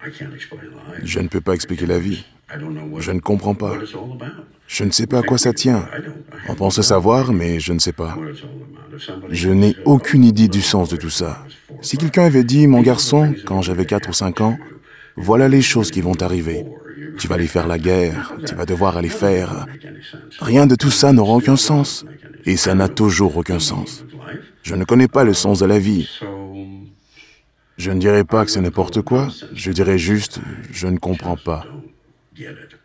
Je ne peux pas expliquer la vie. Je ne comprends pas. Je ne sais pas à quoi ça tient. On pense le savoir, mais je ne sais pas. Je n'ai aucune idée du sens de tout ça. Si quelqu'un avait dit, mon garçon, quand j'avais 4 ou 5 ans, voilà les choses qui vont arriver. Tu vas aller faire la guerre, tu vas devoir aller faire... Rien de tout ça n'aura aucun sens. Et ça n'a toujours aucun sens. Je ne connais pas le sens de la vie. Je ne dirais pas que c'est n'importe quoi, je dirais juste, je ne comprends pas.